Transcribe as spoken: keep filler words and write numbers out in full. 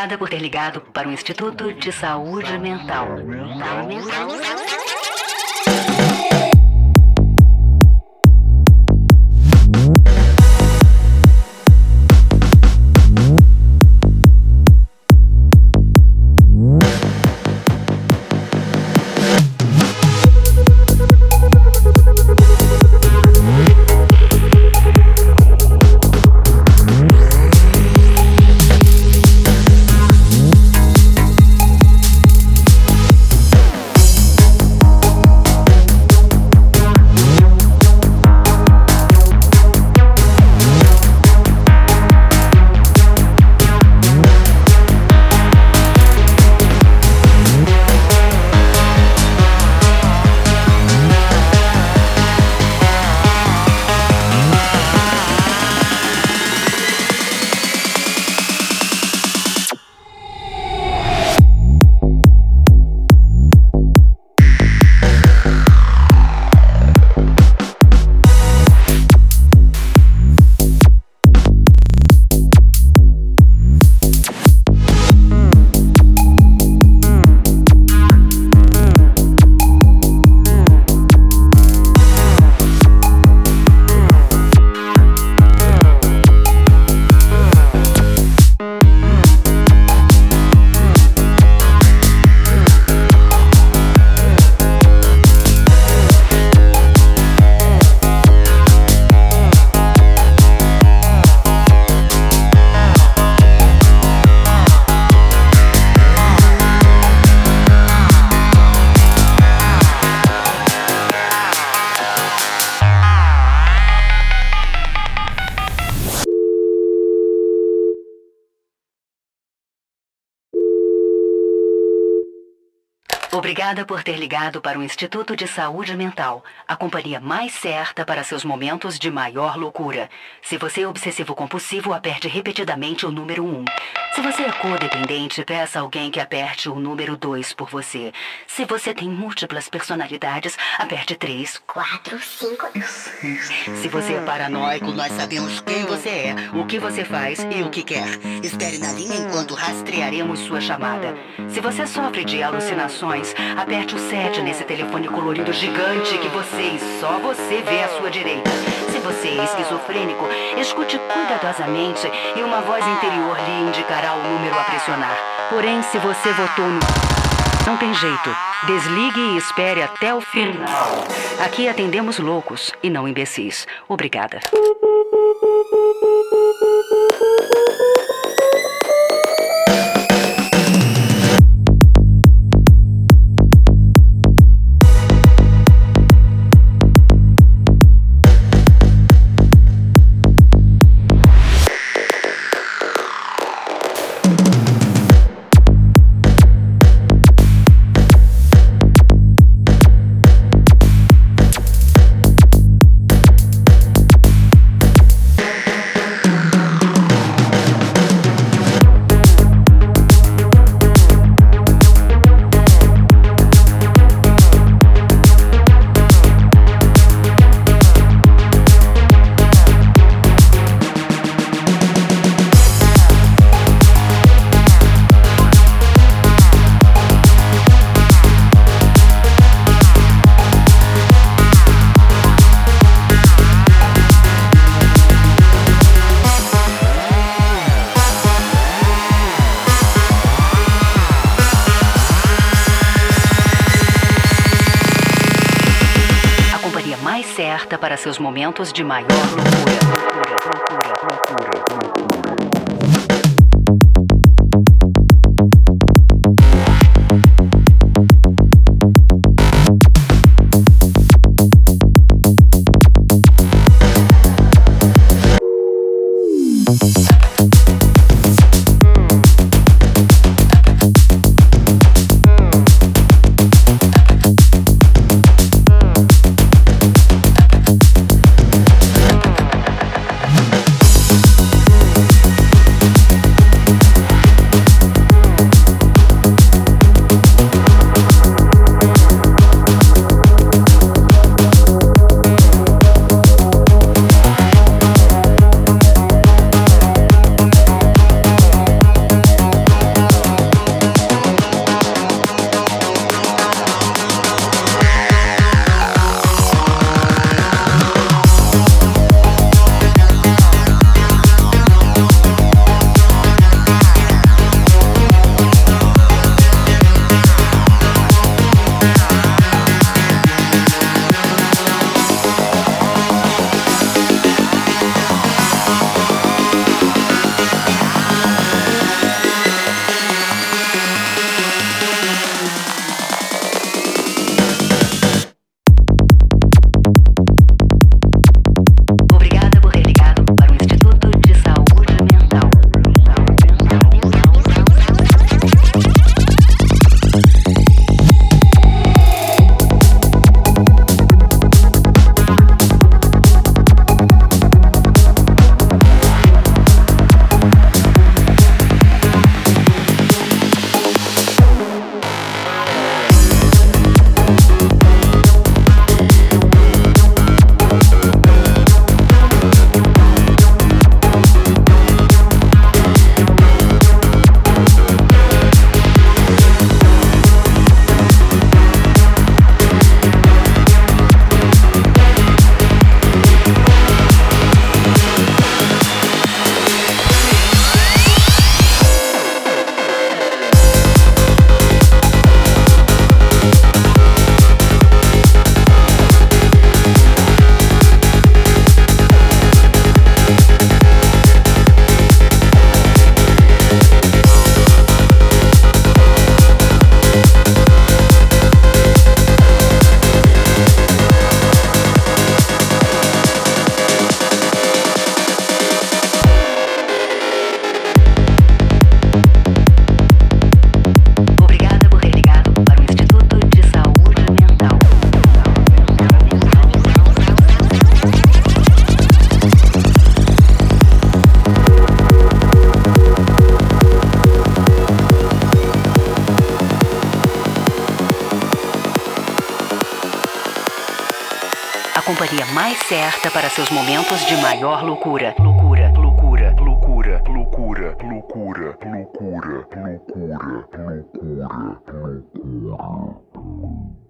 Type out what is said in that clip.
Obrigada por ter ligado para o Instituto de Saúde Mental. Mental, mental. Obrigada por ter ligado para o Instituto de Saúde Mental, a companhia mais certa para seus momentos de maior loucura. Se você é obsessivo-compulsivo, aperte repetidamente o número um. Se você é codependente, peça a alguém que aperte o número dois por você. Se você tem múltiplas personalidades, aperte três, quatro, cinco e seis. Se você é paranoico, nós sabemos quem você é, o que você faz e o que quer. Espere na linha enquanto rastrearemos sua chamada. Se você sofre de alucinações, aperte o sete nesse telefone colorido gigante que você e só você vê à sua direita. Se você é esquizofrênico, escute cuidadosamente e uma voz interior lhe indicará o número a pressionar. Porém, se você votou no... não tem jeito. Desligue e espere até o final. Aqui atendemos loucos e não imbecis. Obrigada. Mais certa para seus momentos de maior loucura. Loucura, loucura, loucura, loucura. companhia mais certa para seus momentos de maior loucura. Loucura, loucura, loucura, loucura, loucura, loucura, loucura, loucura, loucura.